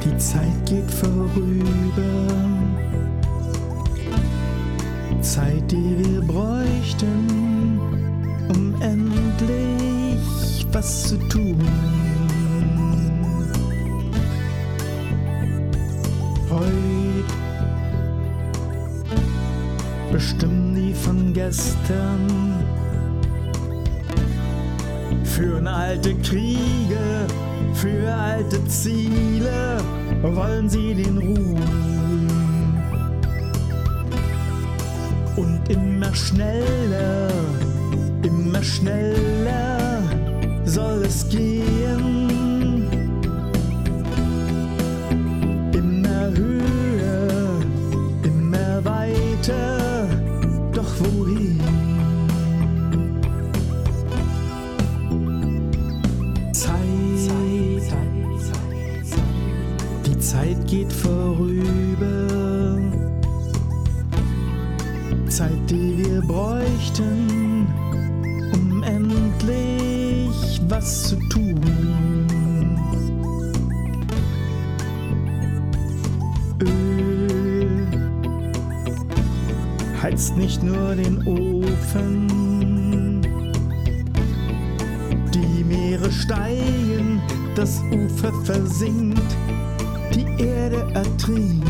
Die Zeit geht vorüber, Zeit, die wir bräuchten, um endlich was zu tun. Heute bestimmen die von gestern, führen alte Kriege, für alte Ziele wollen sie den Ruhm. Und immer schneller soll es gehen. Immer höher, immer weiter, doch wohin? Die Zeit geht vorüber, Zeit, die wir bräuchten, um endlich was zu tun. Öl heizt nicht nur den Ofen, die Meere steigen, das Ufer versinkt, die Erde ertrinkt.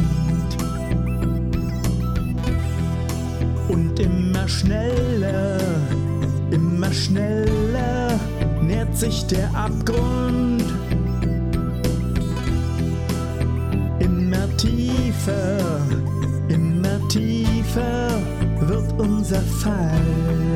Und immer schneller nähert sich der Abgrund. Immer tiefer wird unser Fall.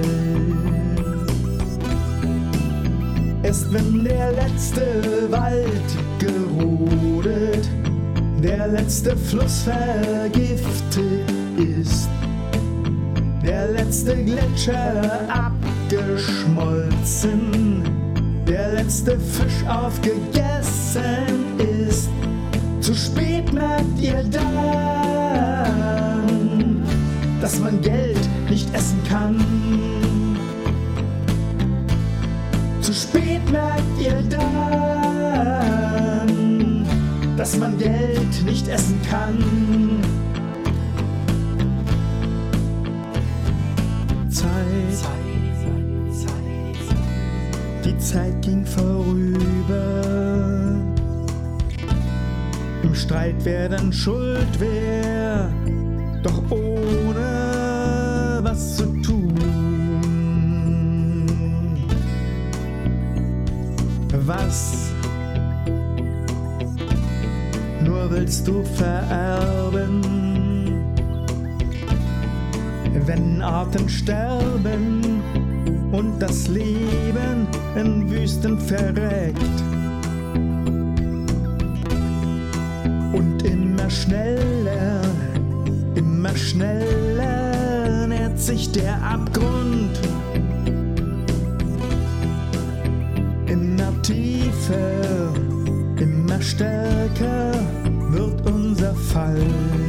Erst wenn der letzte Wald gerodet, der letzte Fluss vergiftet ist, der letzte Gletscher abgeschmolzen, der letzte Fisch aufgegessen ist, zu spät merkt ihr dann, dass man Geld nicht essen kann. Zu spät merkt ihr dann, dass man Geld nicht essen kann. Die Zeit ging vorüber, im Streit wer dann schuld wär, doch ohne was zu tun. Was nur willst du vererben, wenn Arten sterben und das Leben in Wüsten verreckt? Und immer schneller nähert sich der Abgrund. Immer tiefer, immer stärker wird unser Fall.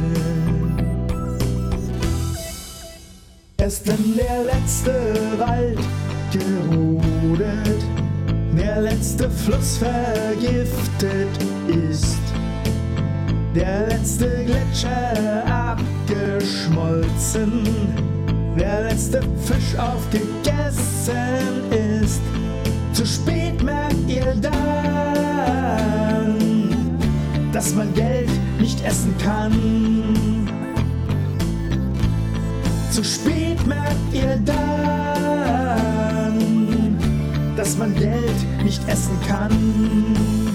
Erst wenn der letzte Wald gerodet, der letzte Fluss vergiftet ist, der letzte Gletscher abgeschmolzen, der letzte Fisch aufgegessen ist, zu spät merkt ihr dann, dass man Geld nicht essen kann. Zu spät merkt ihr dann, dass man Geld nicht essen kann.